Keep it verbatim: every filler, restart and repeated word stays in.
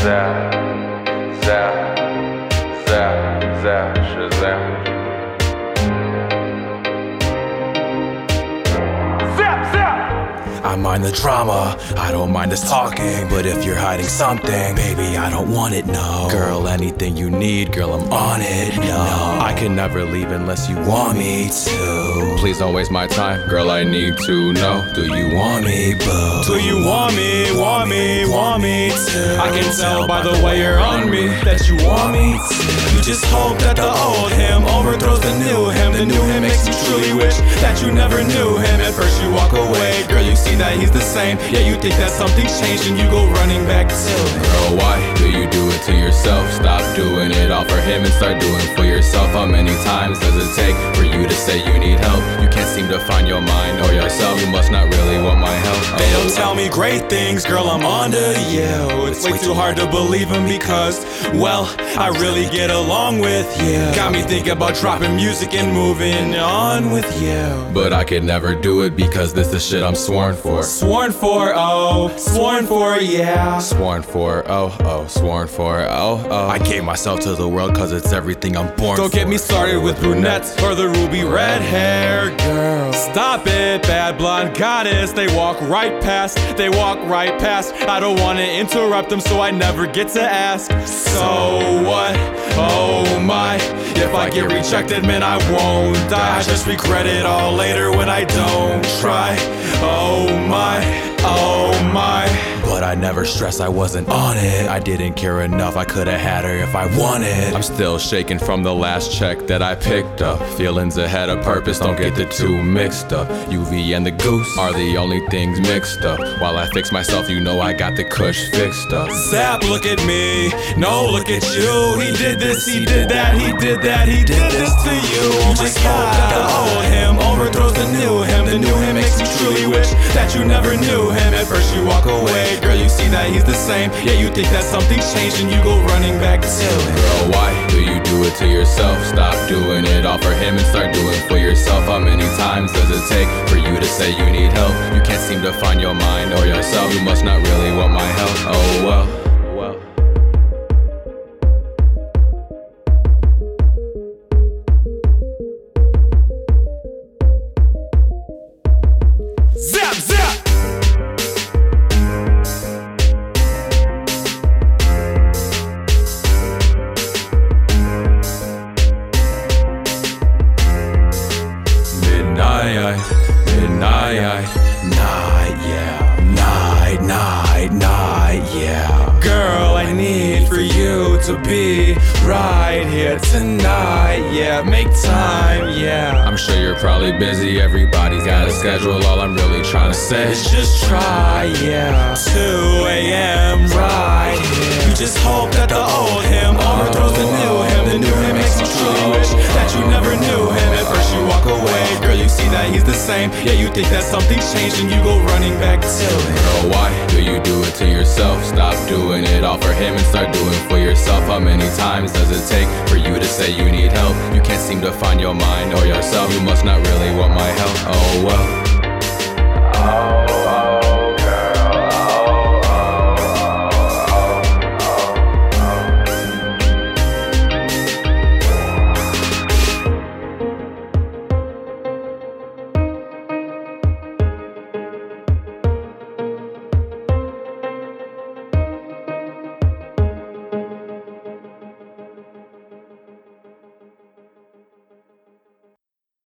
Zap, zap, zap, zap, Shazam. Zap, zap! I mind the drama, I don't mind us talking. But if you're hiding something, baby, I don't want it, no. Girl, anything you need, girl, I'm on it, no. I can never leave unless you want me to. Please don't waste my time, girl, I need to know. Do you want me, boo? Do you want me, want me, want me to? I can tell by the way you're on me that you want me to. You just hope that the old him overthrows the new him. The new him makes you truly wish that you never knew him. At first you walk away, girl, you see that he's the same. Yeah, you think that something's changed and you go running back to him. Girl, why do you do it to yourself? Stop doing it all for him and start doing it for yourself. How many times does it take for you to say you need help? You can't seem to find your mind or yourself. You must not really want my help. They don't tell me great things, girl, I'm on to you. It's way too hard to believe him because, well, I really get along with you. Got me thinking about dropping music and moving on with you. But I could never do it because this is shit I'm sworn for. Sworn for, oh, sworn for, yeah. Sworn for, oh, oh, sworn for, oh, oh. I gave myself to the world cause it's everything I'm born Don't for. get me started with brunettes or the ruby red hair girl. Stop it, bad blonde goddess. They walk right past, they walk right past. I don't wanna interrupt them so I never get to ask. So what? Oh my. If I get rejected, man, I won't die. I just regret it all later when I don't try. Oh my, oh my. But I never stressed I wasn't on it. I didn't care enough, I could've had her if I wanted. I'm still shaking from the last check that I picked up. Feelings ahead of purpose, don't get the two mixed up. U V and the goose are the only things mixed up. While I fix myself, you know I got the kush fixed up. Zap, look at me, no, look at you. He did this, he did that, he did that, he did this to you. You just hope that the old him overthrows the new him. The new him makes you truly wish that you never knew him. At first you walk away, girl, you see that he's the same. Yeah, you think that something's changed and you go running back to him. Girl, why do you do it to yourself? Stop doing it all for him and start doing it for yourself. How many times does it take for you to say you need help? You can't seem to find your mind or yourself. You must not really want my help. Oh well. Zap, zap! Midnight, midnight, night, yeah. Night, night, night, yeah. Girl, I need for you to be right here tonight, yeah. Make time, yeah. I'm sure you're probably busy, everybody's got a schedule. All I'm really trying to say is just try, yeah. two a.m. right here. You just hope that the old him overthrows the new him. The new him makes you truly wish that you never knew him. At first you walk away, girl, you see that he's the same. Yeah, you think that something's changed and you go running back to him. Girl, why do you do it to yourself? Stop doing it all for him and start doing it for yourself. How many times does it take for you to say you need help? You can't seem to find your mind or yourself. You must not really want my help. Oh well. Oh